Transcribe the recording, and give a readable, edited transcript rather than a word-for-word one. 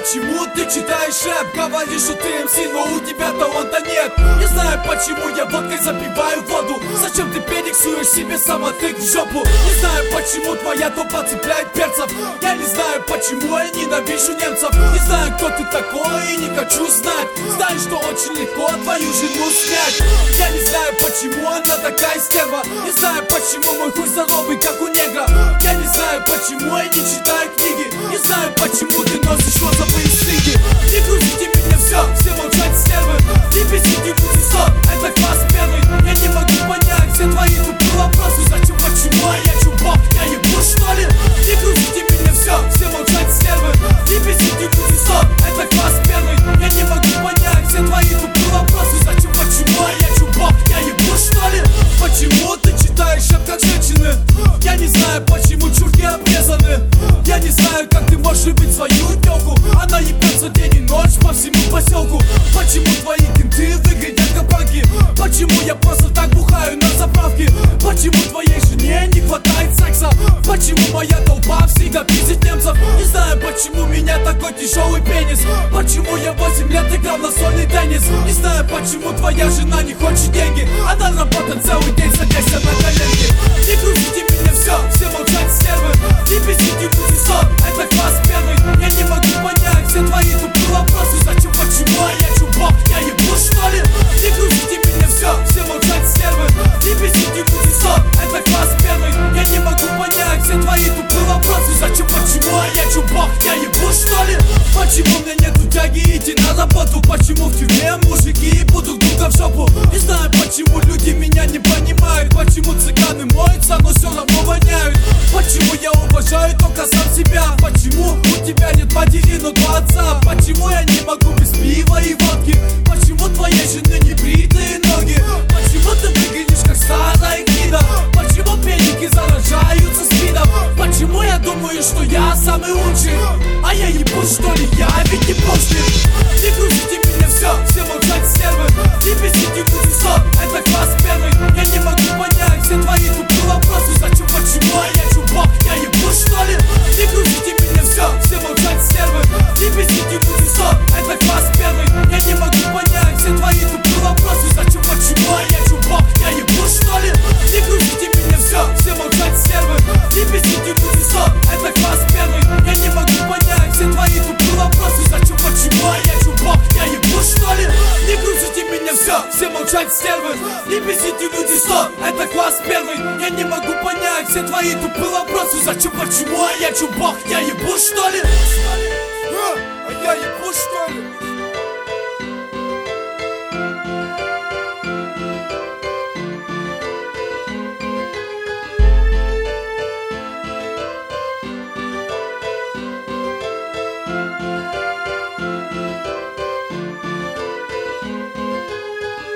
почему ты читаешь рэп. Говоришь, что ты МС, но у тебя таланта нет. Не знаю, почему я водкой запиваю воду. Зачем ты перексуешь себе самотык в жопу? Не знаю, почему твоя топа цепляет перцев. Я не знаю, почему я ненавижу немцев. Не знаю, кто ты такой и не хочу знать. Знаю, что очень легко твою жену снять. Я не знаю, почему она такая стерва. Не знаю, почему мой хуй здоровый, как у негра. Я не знаю, почему я не читаю книги. Не знаю, почему ты носишь розовые стыги. Не грузите меня, все молчать стервы. Не бесите люди сон, это класс первый. Я не могу понять все твои тупые вопросы. Зачем, почему, а я чубок, я ебу что ли? Не грузите меня, все молчать стервы. Не бесите люди сон, это класс первый. Я не могу понять все твои тупые вопросы. Зачем, почему, а я чубок, я ебу что ли? Почему ты читаешь рэп как женщины? Я не знаю, почему чурки обрезаны. Я не знаю, как ты можешь любить свою тёлку. Она ебется день и ночь по всему поселку. Почему твои кенты выглядят как банки? Почему я просто так бухаю на заправке? Почему твоей жене не хватает секса? Почему моя толпа всегда пиздит немцев? Не знаю, почему у меня такой тяжелый пенис. Почему я 8 лет играл на сольный теннис? Не знаю, почему твоя жена не хочет деньги. Она работает целый день, садясь на коленки. Не грузите меня, все молчать стервы. Не бесите люди сон, это класс первый. Я не могу понять все твои тупые вопросы. Зачем, почему, а я чубок, я ебу что ли? Не грузите меня, все молчать стервы. Не бесите люди сон, это класс первый. Я не могу понять все твои тупые вопросы. Зачем, почему, а я чубок, я ебу что ли? Почему мне нету тяги идти на работу? Почему в тюрьме мужики будут друга в жопу? Не знаю, почему люди меня не понимают. Почему цыганы моются, но все равно воняют? Почему я уважаю только сам себя? Почему у тебя нет матери, но два отца? Почему я не могу без пива и водки? Почему твоей жены не бритые ноги? Почему ты выглядишь как старая гнида? Почему педики заражаются спидом? Почему я думаю, что я самый лучший? А я ебу что ли, я ведь не пошлин. Не грузите меня, все молчать стервы. Не бесите люди сон, это класс первый. Я не могу понять все твои тупые вопросы. Зачем, почему, а я чубок, я ебу что ли? Не грузите меня, все молчать стервы. Не бесите люди сон, это класс первый. Я не могу понять все твои тупые вопросы. Зачем, почему, а я чубок, я ебу что ли? Не грузите меня, все молчать стервы. Не бесите люди сон, это класс первый. Я не могу понять все твои тупые вопросы. Зачем, почему, а я чубок, я ебу что ли? Не грузите меня, все молчать стервы. Не бесите люди сон, это класс первый. Я не могу понять все твои тупые вопросы. Зачем, почему, а я чубок, я ебу что ли?